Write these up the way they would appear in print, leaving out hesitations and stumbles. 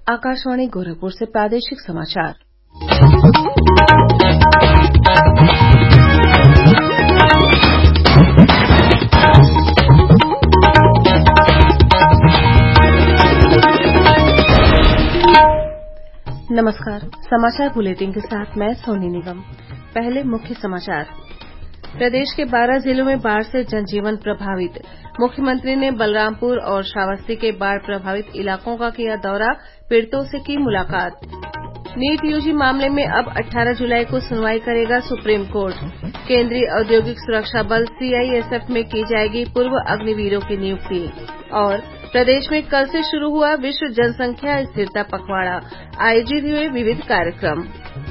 आकाशवाणी गोरखपुर से प्रादेशिक समाचार। नमस्कार, समाचार बुलेटिन के साथ मैं सोनी निगम। पहले मुख्य समाचार। प्रदेश के 12 जिलों में बाढ़ से जनजीवन प्रभावित। मुख्यमंत्री ने बलरामपुर और श्रावस्ती के बाढ़ प्रभावित इलाकों का किया दौरा, पीड़ितों से की मुलाकात। नीट यूजी मामले में अब 18 जुलाई को सुनवाई करेगा सुप्रीम कोर्ट। केंद्रीय औद्योगिक सुरक्षा बल सीआईएसएफ में की जाएगी पूर्व अग्निवीरों की नियुक्ति। और प्रदेश में कल से शुरू हुआ विश्व जनसंख्या स्थिरता पखवाड़ा, आयोजित हुए विविध कार्यक्रम।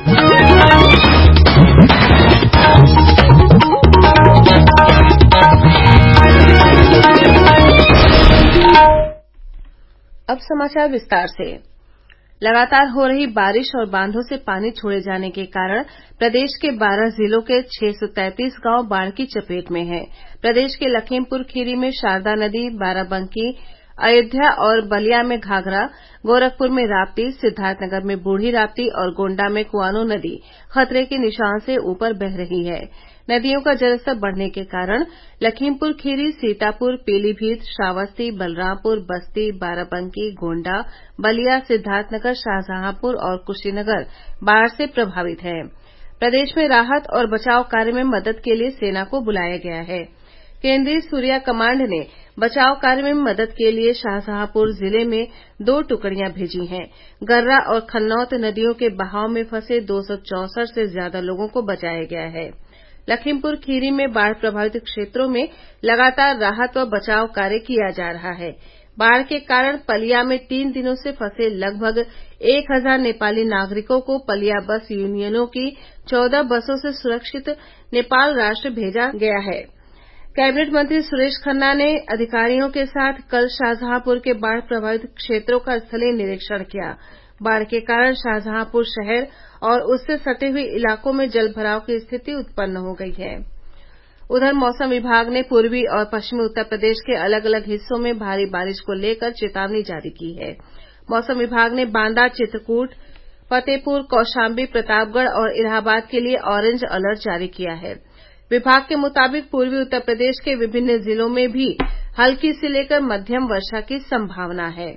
अब समाचार विस्तार से। लगातार हो रही बारिश और बांधों से पानी छोड़े जाने के कारण प्रदेश के 12 जिलों के 633 गांव बाढ़ की चपेट में हैं। प्रदेश के लखीमपुर खीरी में शारदा नदी, बाराबंकी, अयोध्या और बलिया में घाघरा, गोरखपुर में राप्ती, सिद्धार्थनगर में बूढ़ी राप्ती और गोंडा में कुआनो नदी खतरे के निशान से ऊपर बह रही है। नदियों का जलस्तर बढ़ने के कारण लखीमपुर खीरी, सीतापुर, पीलीभीत, श्रावस्ती, बलरामपुर, बस्ती, बाराबंकी, गोंडा, बलिया, सिद्धार्थनगर, शाहजहांपुर और कुशीनगर बाढ़ से प्रभावित हैं। प्रदेश में राहत और बचाव कार्य में मदद के लिए सेना को बुलाया गया है। केंद्रीय सूर्या कमांड ने बचाव कार्य में मदद के लिए शाहजहांपुर जिले में 2 टुकड़ियां भेजी हैं। गर्रा और खन्नौत नदियों के बहाव में फंसे 264 से ज्यादा लोगों को बचाया गया है। लखीमपुर खीरी में बाढ़ प्रभावित क्षेत्रों में लगातार राहत व बचाव कार्य किया जा रहा है। बाढ़ के कारण पलिया में 3 दिनों से फंसे लगभग 1000 नेपाली नागरिकों को पलिया बस यूनियनों की 14 बसों से सुरक्षित नेपाल राष्ट्र भेजा गया है। कैबिनेट मंत्री सुरेश खन्ना ने अधिकारियों के साथ कल शाहजहांपुर के बाढ़ प्रभावित क्षेत्रों का स्थलीय निरीक्षण किया। बाढ़ के कारण शाहजहांपुर शहर और उससे सटे हुए इलाकों में जलभराव की स्थिति उत्पन्न हो गई है। उधर मौसम विभाग ने पूर्वी और पश्चिमी उत्तर प्रदेश के अलग अलग हिस्सों में भारी बारिश को लेकर चेतावनी जारी की है। मौसम विभाग ने बांदा, चित्रकूट, फतेहपुर, कौशाम्बी, प्रतापगढ़ और इलाहाबाद के लिए ऑरेंज अलर्ट जारी किया है। विभाग के मुताबिक पूर्वी उत्तर प्रदेश के विभिन्न जिलों में भी हल्की से लेकर मध्यम वर्षा की संभावना है।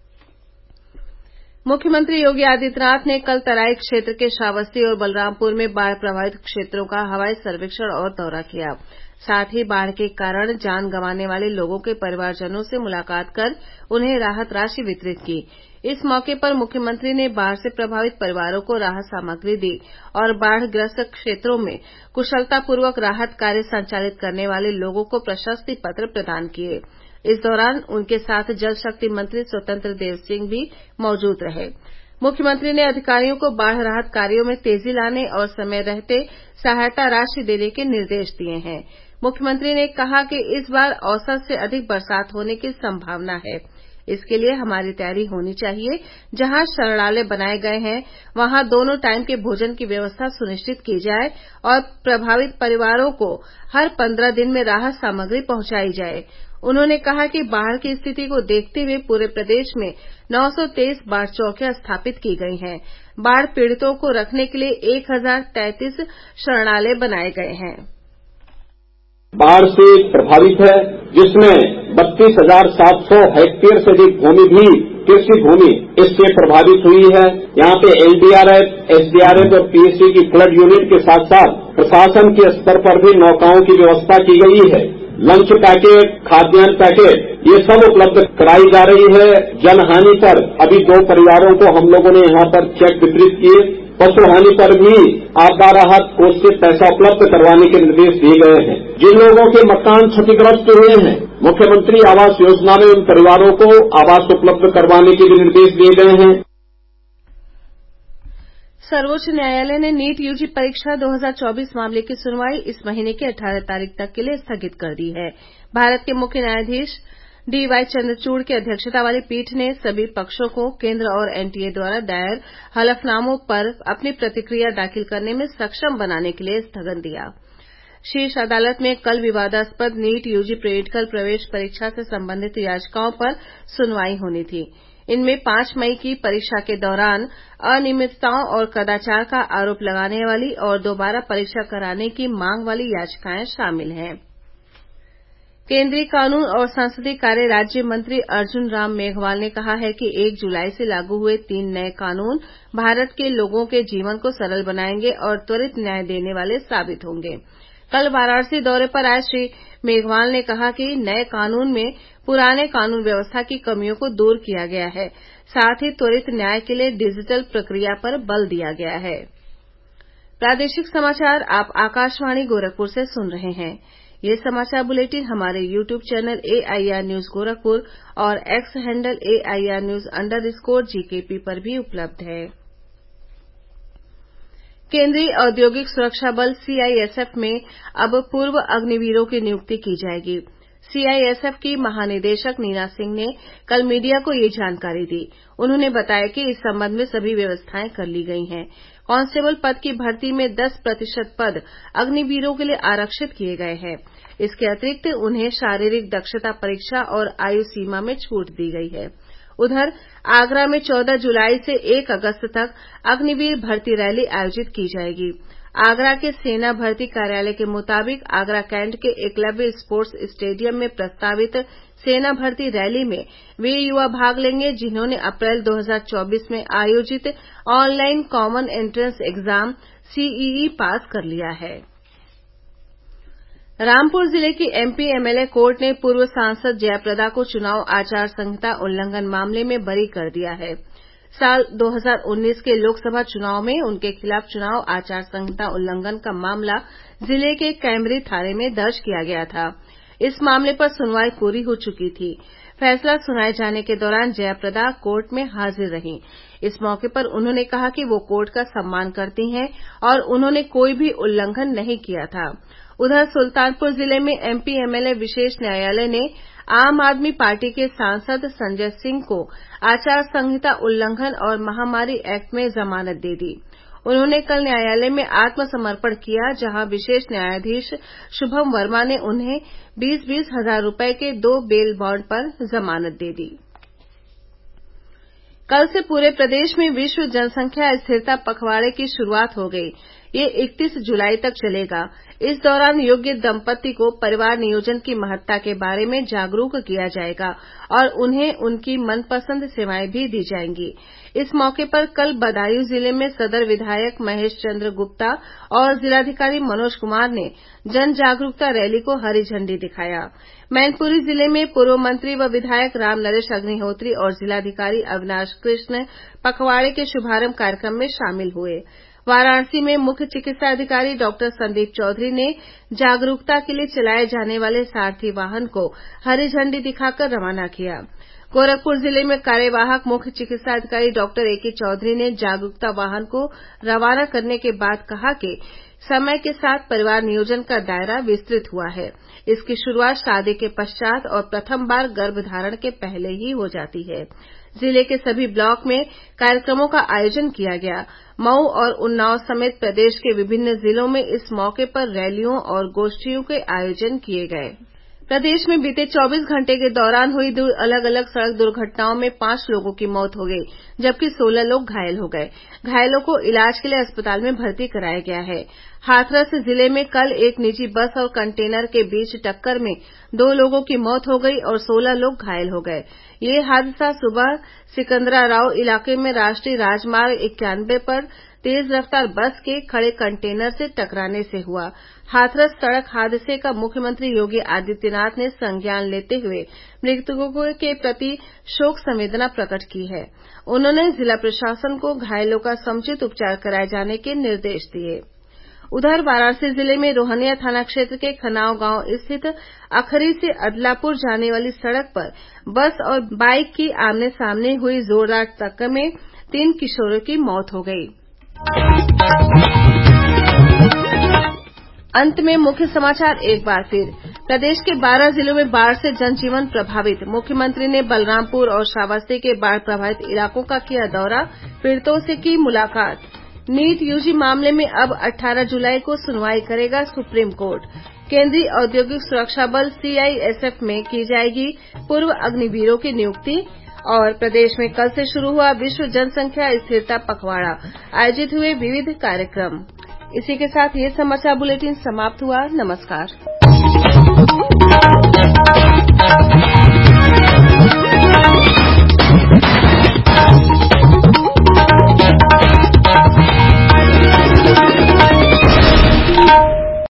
मुख्यमंत्री योगी आदित्यनाथ ने कल तराई क्षेत्र के श्रावस्ती और बलरामपुर में बाढ़ प्रभावित क्षेत्रों का हवाई सर्वेक्षण और दौरा किया। साथ ही बाढ़ के कारण जान गंवाने वाले लोगों के परिवारजनों से मुलाकात कर उन्हें राहत राशि वितरित की। इस मौके पर मुख्यमंत्री ने बाढ़ से प्रभावित परिवारों को राहत सामग्री दी और बाढ़ग्रस्त क्षेत्रों में कुशलतापूर्वक राहत कार्य संचालित करने वाले लोगों को प्रशस्ति पत्र प्रदान किए। इस दौरान उनके साथ जल शक्ति मंत्री स्वतंत्र देव सिंह भी मौजूद रहे। मुख्यमंत्री ने अधिकारियों को बाढ़ राहत कार्यों में तेजी लाने और समय रहते सहायता राशि देने के निर्देश दिए हैं। मुख्यमंत्री ने कहा कि इस बार औसत से अधिक बरसात होने की संभावना है। इसके लिए हमारी तैयारी होनी चाहिए। जहां शरणालय बनाए गए हैं वहां दोनों टाइम के भोजन की व्यवस्था सुनिश्चित की जाए और प्रभावित परिवारों को हर 15 दिन में राहत सामग्री पहुंचाई जाए। उन्होंने कहा कि बाढ़ की स्थिति को देखते हुए पूरे प्रदेश में 923 बाढ़ चौकियां स्थापित की गई हैं। बाढ़ पीड़ितों को रखने के लिए 1033 शरणालय बनाए गए हैं। बाढ़ से प्रभावित है, जिसमें 32,700 हेक्टेयर से अधिक भूमि भी कृषि भूमि इससे प्रभावित हुई है। यहाँ पे एलडीआरएफ, एसडीआरएफ और पीएससी की फ्लड यूनिट के साथ साथ प्रशासन के स्तर पर भी नौकाओं की व्यवस्था की गई है। लंच पैकेट, खाद्यान्न पैकेट, ये सब उपलब्ध कराई जा रही है। जनहानि पर अभी 2 परिवारों को हम लोगों ने यहाँ पर चेक वितरित किए। पशु हानि पर भी आपदा राहत कोष से पैसा उपलब्ध करवाने के निर्देश दिए गए हैं। जिन लोगों के मकान क्षतिग्रस्त हुए हैं, मुख्यमंत्री आवास योजना में उन परिवारों को आवास उपलब्ध करवाने के भी निर्देश दिए गए हैं। सर्वोच्च न्यायालय ने नीट यूजी परीक्षा 2024 मामले की सुनवाई इस महीने की 18 तारीख तक के लिए स्थगित कर दी है। भारत के मुख्य न्यायाधीश डीवाई चंद्रचूड़ की अध्यक्षता वाली पीठ ने सभी पक्षों को केंद्र और एनटीए द्वारा दायर हलफनामों पर अपनी प्रतिक्रिया दाखिल करने में सक्षम बनाने के लिए स्थगन दिया। शीर्ष अदालत में कल विवादास्पद नीट यूजी मेडिकल प्रवेश परीक्षा से संबंधित याचिकाओं पर सुनवाई होनी थी। इनमें 5 मई की परीक्षा के दौरान अनियमितताओं और कदाचार का आरोप लगाने वाली और दोबारा परीक्षा कराने की मांग वाली याचिकाएं शामिल हैं। केंद्रीय कानून और संसदीय कार्य राज्य मंत्री अर्जुन राम मेघवाल ने कहा है कि 1 जुलाई से लागू हुए 3 नए कानून भारत के लोगों के जीवन को सरल बनाएंगे और त्वरित न्याय देने वाले साबित होंगे। कल वाराणसी दौरे पर आए श्री मेघवाल ने कहा कि नए कानून में पुराने कानून व्यवस्था की कमियों को दूर किया गया है, साथ ही त्वरित न्याय के लिए डिजिटल प्रक्रिया पर बल दिया गया है। प्रादेशिक समाचार आप आकाशवाणी गोरखपुर से सुन रहे हैं। ये समाचार बुलेटिन हमारे YouTube channel AIR news Gorakhpur और एक्स हैंडल AIR न्यूज_GKP पर भी उपलब्ध है। केंद्रीय औद्योगिक सुरक्षा बल CISF में अब पूर्व अग्निवीरों की नियुक्ति की जाएगी। CISF की महानिदेशक नीना सिंह ने कल मीडिया को ये जानकारी दी। उन्होंने बताया कि इस संबंध में सभी व्यवस्थाएं कर ली गई हैं। कांस्टेबल पद की भर्ती में 10% पद अग्निवीरों के लिए आरक्षित किए गए हैं। इसके अतिरिक्त उन्हें शारीरिक दक्षता परीक्षा और आयु सीमा में छूट दी गई है। उधर आगरा में 14 जुलाई से 1 अगस्त तक अग्निवीर भर्ती रैली आयोजित की जाएगी। आगरा के सेना भर्ती कार्यालय के मुताबिक आगरा कैंट के एकलव्य स्पोर्ट्स स्टेडियम में प्रस्तावित सेना भर्ती रैली में वे युवा भाग लेंगे जिन्होंने अप्रैल 2024 में आयोजित online common entrance exam CEE pass कर लिया है। रामपुर जिले की MP MLA कोर्ट ने पूर्व सांसद जयाप्रदा को चुनाव आचार संहिता उल्लंघन मामले में बरी कर दिया है। साल 2019 के लोकसभा चुनाव में उनके खिलाफ चुनाव आचार संहिता उल्लंघन का मामला जिले के कैमरी थाने में दर्ज किया गया था। इस मामले पर सुनवाई पूरी हो चुकी थी। फैसला सुनाए जाने के दौरान जयाप्रदा कोर्ट में हाजिर रहीं। इस मौके पर उन्होंने कहा कि वो कोर्ट का सम्मान करती हैं और उन्होंने कोई भी उल्लंघन नहीं किया था। उधर सुल्तानपुर जिले में MP MLA विशेष न्यायालय ने आम आदमी पार्टी के सांसद संजय सिंह को आचार संहिता उल्लंघन और महामारी एक्ट में जमानत दे दी। उन्होंने कल न्यायालय में आत्मसमर्पण किया, जहां विशेष न्यायाधीश शुभम वर्मा ने उन्हें 20-20 हजार रुपये के 2 बेल बॉन्ड पर जमानत दे दी। कल से पूरे प्रदेश में विश्व जनसंख्या स्थिरता पखवाड़े की शुरुआत हो गई। ये 31 जुलाई तक चलेगा। इस दौरान योग्य दंपति को परिवार नियोजन की महत्ता के बारे में जागरूक किया जाएगा और उन्हें उनकी मनपसंद सेवाएं भी दी जाएंगी। इस मौके पर कल बदायूं जिले में सदर विधायक महेश चंद्र गुप्ता और जिलाधिकारी मनोज कुमार ने जन जागरूकता रैली को हरी झंडी दिखाया। मैनपुरी जिले में पूर्व मंत्री व विधायक राम नरेश अग्निहोत्री और जिलाधिकारी अविनाश कृष्ण पखवाड़े के शुभारंभ कार्यक्रम में शामिल हुए। वाराणसी में मुख्य चिकित्सा अधिकारी डॉक्टर संदीप चौधरी ने जागरूकता के लिए चलाए जाने वाले सारथी वाहन को हरी झंडी दिखाकर रवाना किया। गोरखपुर जिले में कार्यवाहक मुख्य चिकित्सा अधिकारी डॉक्टर AK चौधरी ने जागरूकता वाहन को रवाना करने के बाद कहा कि समय के साथ परिवार नियोजन का दायरा विस्तृत हुआ है। इसकी शुरुआत शादी के पश्चात और प्रथम बार गर्भधारण के पहले ही हो जाती है। जिले के सभी ब्लॉक में कार्यक्रमों का आयोजन किया गया। मऊ और उन्नाव समेत प्रदेश के विभिन्न जिलों में इस मौके पर रैलियों और गोष्ठियों के आयोजन किए गए। प्रदेश में बीते 24 घंटे के दौरान हुई 2 अलग अलग सड़क दुर्घटनाओं में 5 लोगों की मौत हो गई, जबकि 16 लोग घायल हो गए। घायलों को इलाज के लिए अस्पताल में भर्ती कराया गया है। हाथरस जिले में कल एक निजी बस और कंटेनर के बीच टक्कर में 2 लोगों की मौत हो गई और 16 लोग घायल हो गए। ये हादसा सुबह सिकंदराराव इलाके में राष्ट्रीय राजमार्ग 91 पर तेज रफ्तार बस के खड़े कंटेनर से टकराने से हुआ। हाथरस सड़क हादसे का मुख्यमंत्री योगी आदित्यनाथ ने संज्ञान लेते हुए मृतकों के प्रति शोक संवेदना प्रकट की है। उन्होंने जिला प्रशासन को घायलों का समुचित उपचार कराए जाने के निर्देश दिए। उधर वाराणसी जिले में रोहनिया थाना क्षेत्र के खनाव गांव स्थित अखरी से अदलापुर जाने वाली सड़क पर बस और बाइक की आमने सामने हुई जोरदार टक्कर में 3 किशोरों की मौत हो गई। अंत में मुख्य समाचार एक बार फिर। प्रदेश के 12 जिलों में बाढ़ से जनजीवन प्रभावित। मुख्यमंत्री ने बलरामपुर और श्रावस्ती के बाढ़ प्रभावित इलाकों का किया दौरा, पीड़ितों से की मुलाकात। नीट यूजी मामले में अब 18 जुलाई को सुनवाई करेगा सुप्रीम कोर्ट। केंद्रीय औद्योगिक सुरक्षा बल CISF में की जाएगी पूर्व अग्निवीरों की नियुक्ति और प्रदेश में कल से शुरू हुआ विश्व जनसंख्या स्थिरता पखवाड़ा, आयोजित हुए विविध कार्यक्रम। इसी के साथ ये समाचार बुलेटिन समाप्त हुआ। नमस्कार।